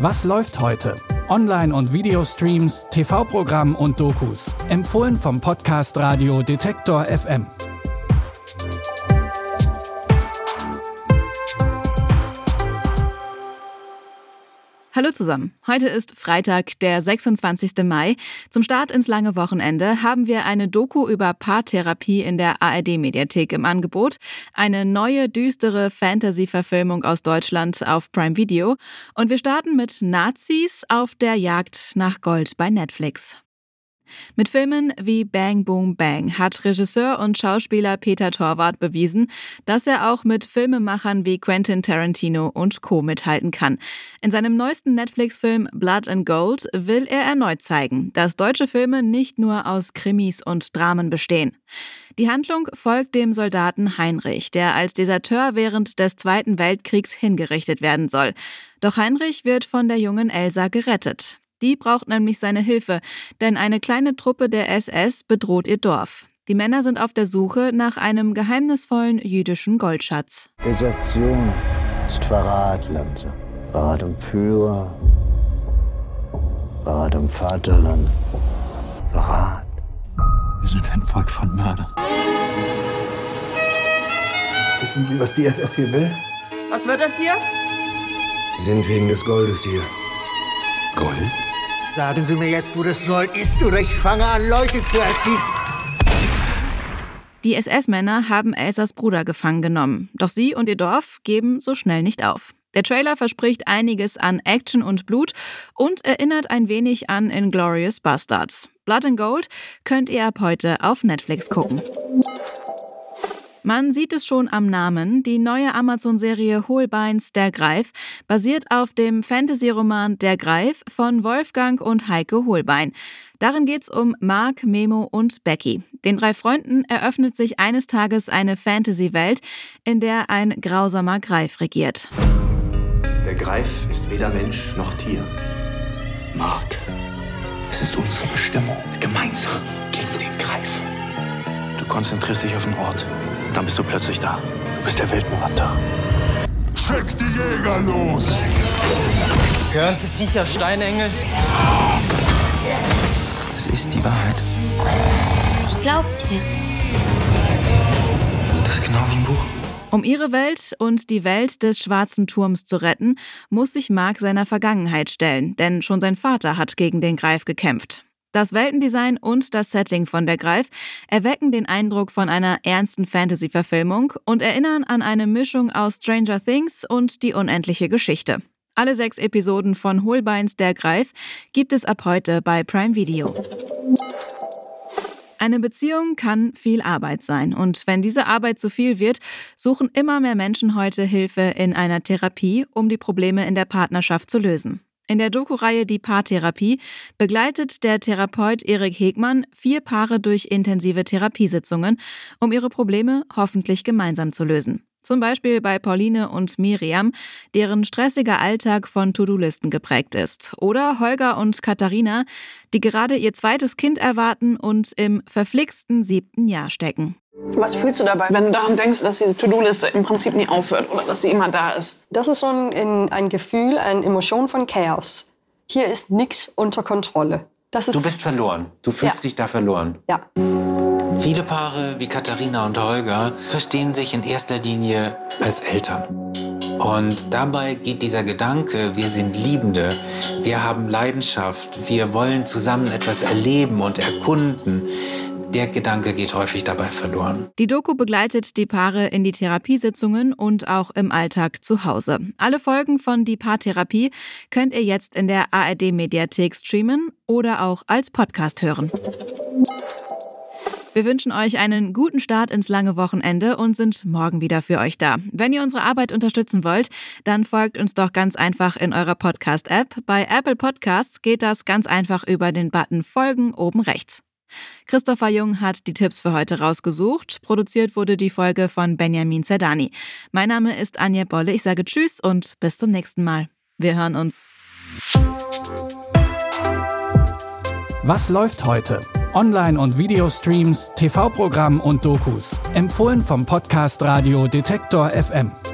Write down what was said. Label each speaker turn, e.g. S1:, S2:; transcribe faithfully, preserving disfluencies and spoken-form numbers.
S1: Was läuft heute? Online- und Videostreams, T V-Programm und Dokus. Empfohlen vom Podcast Radio Detektor F M.
S2: Hallo zusammen. Heute ist Freitag, der sechsundzwanzigsten Mai. Zum Start ins lange Wochenende haben wir eine Doku über Paartherapie in der A R D-Mediathek im Angebot, eine neue, düstere Fantasy-Verfilmung aus Deutschland auf Prime Video und wir starten mit Nazis auf der Jagd nach Gold bei Netflix. Mit Filmen wie Bang Boom Bang hat Regisseur und Schauspieler Peter Torwart bewiesen, dass er auch mit Filmemachern wie Quentin Tarantino und Co. mithalten kann. In seinem neuesten Netflix-Film Blood and Gold will er erneut zeigen, dass deutsche Filme nicht nur aus Krimis und Dramen bestehen. Die Handlung folgt dem Soldaten Heinrich, der als Deserteur während des Zweiten Weltkriegs hingerichtet werden soll. Doch Heinrich wird von der jungen Elsa gerettet. Die braucht nämlich seine Hilfe, denn eine kleine Truppe der S S bedroht ihr Dorf. Die Männer sind auf der Suche nach einem geheimnisvollen jüdischen Goldschatz.
S3: Desertion ist Verrat, Lanze. Verrat um Führer. Verrat um Vaterland. Verrat.
S4: Wir sind ein Volk von Mördern.
S5: Wissen Sie, was die S S hier will?
S6: Was wird das hier?
S5: Sie sind wegen des Goldes hier.
S4: Gold?
S3: Sagen Sie mir jetzt, wo das Gold ist, oder ich fange an, Leute zu erschießen.
S2: Die S S-Männer haben Elsas Bruder gefangen genommen. Doch sie und ihr Dorf geben so schnell nicht auf. Der Trailer verspricht einiges an Action und Blut und erinnert ein wenig an Inglourious Basterds. Blood and Gold könnt ihr ab heute auf Netflix gucken. Man sieht es schon am Namen, die neue Amazon-Serie Holbeins Der Greif basiert auf dem Fantasy-Roman Der Greif von Wolfgang und Heike Holbein. Darin geht's um Mark, Memo und Becky. Den drei Freunden eröffnet sich eines Tages eine Fantasy-Welt, in der ein grausamer Greif regiert.
S7: Der Greif ist weder Mensch noch Tier.
S4: Mark, es ist unsere Bestimmung, gemeinsam gegen den Greif.
S8: Du konzentrierst dich auf den Ort. Dann bist du plötzlich da. Du bist der Weltmoranta.
S9: Schick die Jäger los!
S10: Gehörnte Viecher, Steinengel.
S4: Es ist die Wahrheit.
S6: Ich glaub dir.
S4: Das ist genau wie im Buch.
S2: Um ihre Welt und die Welt des Schwarzen Turms zu retten, muss sich Mark seiner Vergangenheit stellen, denn schon sein Vater hat gegen den Greif gekämpft. Das Weltendesign und das Setting von Der Greif erwecken den Eindruck von einer ernsten Fantasy-Verfilmung und erinnern an eine Mischung aus Stranger Things und Die unendliche Geschichte. Alle sechs Episoden von Holbeins Der Greif gibt es ab heute bei Prime Video. Eine Beziehung kann viel Arbeit sein und wenn diese Arbeit zu viel wird, suchen immer mehr Menschen heute Hilfe in einer Therapie, um die Probleme in der Partnerschaft zu lösen. In der Doku-Reihe Die Paartherapie begleitet der Therapeut Erik Hegmann vier Paare durch intensive Therapiesitzungen, um ihre Probleme hoffentlich gemeinsam zu lösen. Zum Beispiel bei Pauline und Miriam, deren stressiger Alltag von To-Do-Listen geprägt ist. Oder Holger und Katharina, die gerade ihr zweites Kind erwarten und im verflixten siebten Jahr stecken.
S6: Was fühlst du dabei, wenn du daran denkst, dass die To-Do-Liste im Prinzip nie aufhört oder dass sie immer da ist?
S11: Das ist so ein, ein Gefühl, eine Emotion von Chaos. Hier ist nichts unter Kontrolle. Das ist
S10: Du bist verloren. Du fühlst
S11: ja.
S10: dich da verloren.
S11: Ja.
S4: Viele Paare wie Katharina und Holger verstehen sich in erster Linie als Eltern. Und dabei geht dieser Gedanke, wir sind Liebende, wir haben Leidenschaft, wir wollen zusammen etwas erleben und erkunden, der Gedanke geht häufig dabei verloren.
S2: Die Doku begleitet die Paare in die Therapiesitzungen und auch im Alltag zu Hause. Alle Folgen von Die Paartherapie könnt ihr jetzt in der A R D-Mediathek streamen oder auch als Podcast hören. Wir wünschen euch einen guten Start ins lange Wochenende und sind morgen wieder für euch da. Wenn ihr unsere Arbeit unterstützen wollt, dann folgt uns doch ganz einfach in eurer Podcast-App. Bei Apple Podcasts geht das ganz einfach über den Button Folgen oben rechts. Christopher Jung hat die Tipps für heute rausgesucht. Produziert wurde die Folge von Benjamin Zerdani. Mein Name ist Anja Bolle. Ich sage Tschüss und bis zum nächsten Mal. Wir hören uns.
S1: Was läuft heute? Online- und Videostreams, T V-Programm und Dokus. Empfohlen vom Podcast Radio Detektor F M.